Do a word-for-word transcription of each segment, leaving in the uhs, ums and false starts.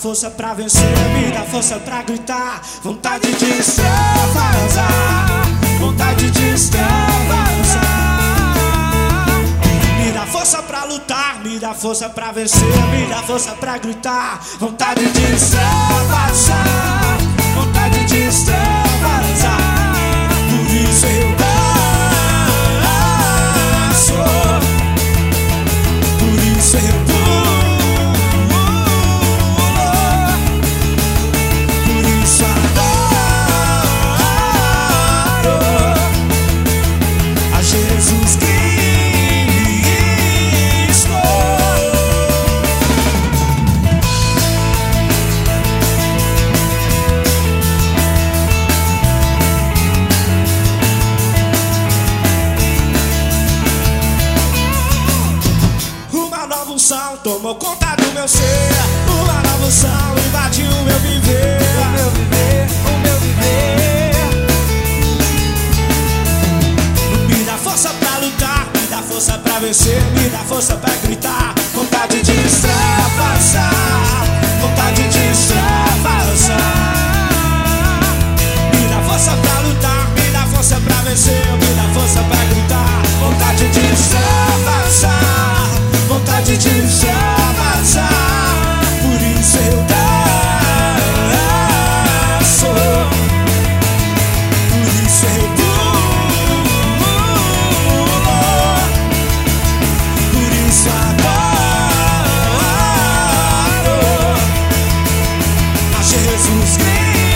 força pra vencer, me dá força pra gritar. Vontade de extravasar, vontade de extravasar. Me dá força pra lutar, me dá força pra vencer, me dá força pra gritar. Vontade de extravasar, vontade de extravasar. Por isso eu danço, por isso eu pulo, por isso adoro a Jesus Cristo. Tomou conta do meu ser, uma nova unção invadiu o meu viver, o meu viver, o meu viver. Me dá força pra lutar, me dá força pra vencer, me dá força pra gritar. Vontade de extravasar, vontade de extravasar. Me dá força pra lutar, me dá força pra vencer, me dá força pra gritar. Vontade de extravasar, vontade de extravasar. Por isso eu danço, por isso eu pulo, por isso adoro a Jesus Cristo.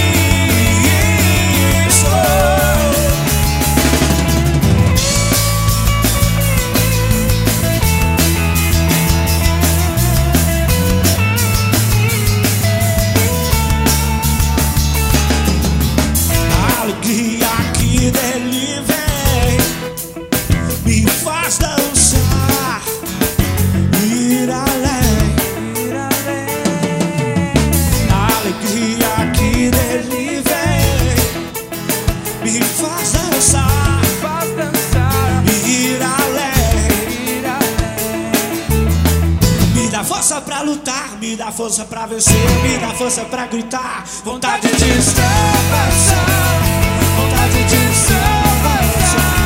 Que dele vem, me faz dançar, ir além, ir além. A alegria que dele vem, me faz dançar, faz dançar, ir além, ir além. Me dá força pra lutar, me dá força pra vencer, me dá força pra gritar. Vontade de extravasar, vontade de extravasar.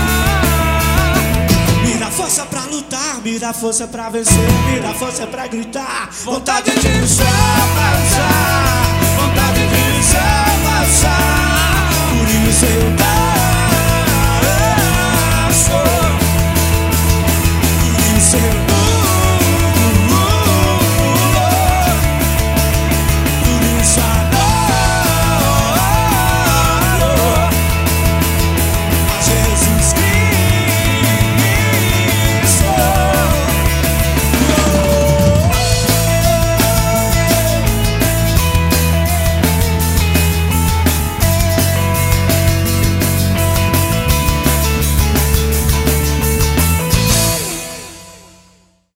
Me dá força pra lutar, me dá força pra vencer, me dá força pra gritar. Vontade de extravasar, vontade de extravasar. Por isso eu danço.